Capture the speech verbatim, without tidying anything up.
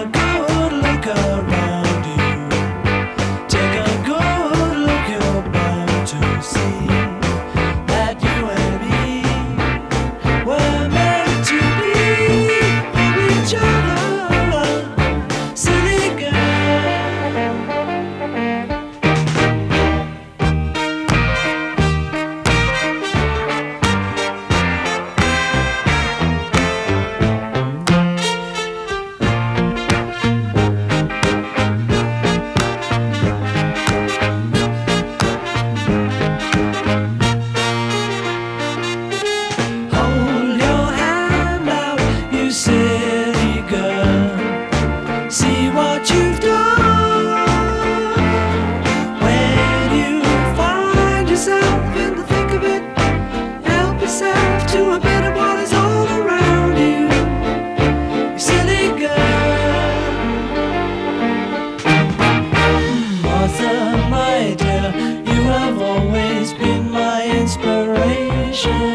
a good look around you. Take a good look, you're bound to see that you and me were meant to be for each other. Silly girl. Hold your hand out, you silly girl. See what you've done. When you find yourself in the thick of it, help yourself to a bit of what is all around you. You silly girl. Martha, my dear, you have always been my inspiration.